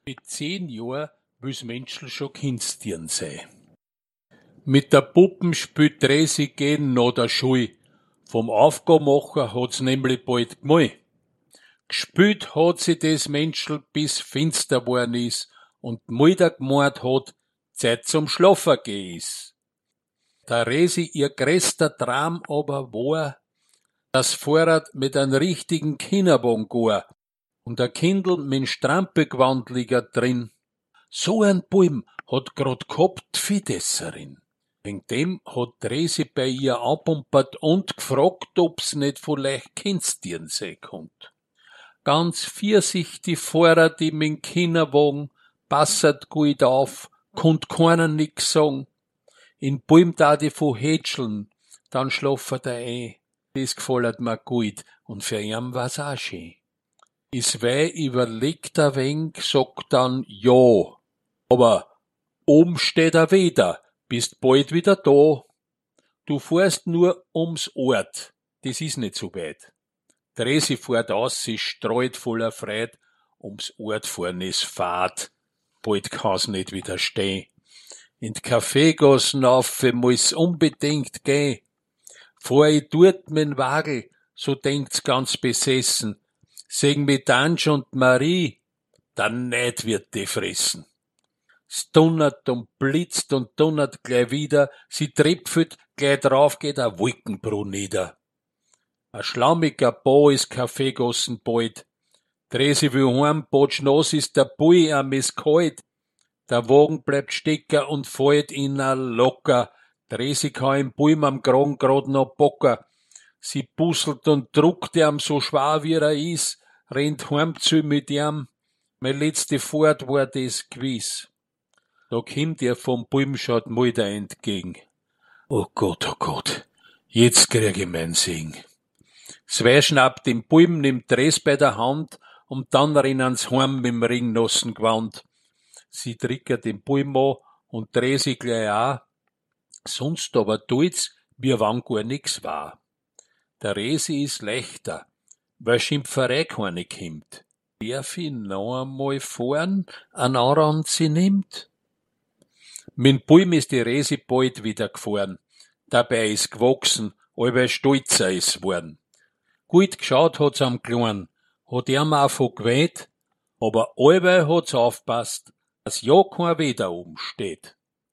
Mit 10 Jahren will's Menschl schon Kindstieren sein. Mit der Puppen spielt Resi gehen nach der Schule. Vom Aufgabenmacher hat's nämlich bald gemal. Gespielt hat sie das Menschl bis finster worden ist und die Mutter gemeint hat, Zeit zum Schlafen gehen ist. Der Resi ihr größter Traum aber war, das Fahrrad mit einem richtigen Kinderwagen gehen und der Kindl mit Strampelgewand liegt drin. So ein Bulm hat grad gehabt die Fidesserin. Wegen dem hat Resi bei ihr anpumpert und gefragt, ob's nicht vielleicht Kindstieren sein konnt. Ganz vorsichtig Fahrrad im in Kinderwagen, passert gut auf, konnt keiner nix sagen. In Bulm da die von hätscheln, dann schlaft er ein. Das gefällt mir gut und für ihn war's auch schön. Is wei überlegt ein wenig, sagt dann ja. Aber oben steht er wieder, bist bald wieder da. Du fährst nur ums Ort, das is nicht so weit. Der Resi fährt aus, sie streut voller Freud, ums Ort fahren is Fahrt, bald kann's nicht widerstehen. In d Kaffeegassen auf, muss unbedingt gehen. Fahr ich dort mit Wagel, so denkt's ganz besessen, segen mit Ansch und Marie, der Neid wird die fressen. Es donnert und blitzt und donnert gleich wieder, sie tripfelt, gleich drauf geht ein Wolkenbruch nieder. Ein schlammiger Bo ist Kaffeegossen bald. Resi will heim, botschnass ist der Bui, am ist kalt. Der Wagen bleibt stecken und fällt in a locker. Resi kann im Bulm am Kragen grad noch bocken. Sie busselt und druckt ihm so schwer wie er is, rennt heim zu mit ihm. Meine letzte Fahrt war das gewiss. Da kommt ihr vom Bulm schon die Mutter entgegen. Oh Gott, jetzt krieg ich mein Segen. Zwei schnappt den Bulm, nimmt Res bei der Hand und dann rennen's heim mit'm ringnassen Gewand. Sie triggert den Bulm an und Resi gleich auch. Sonst aber tut's, wie wann gar nix war. Der Resi is leichter, weil Schimpferei keine kommt. Darf ich noch einmal fahren, an Aran sie nimmt? Mit Bulm ist die Resi bald wieder gefahren. Dabei is gewachsen, allweil stolzer is worden. Gut geschaut hat's am Kleinen, hat ihm auch von gewählt, aber allweil hat's aufpasst, dass ja kein Weder oben steht.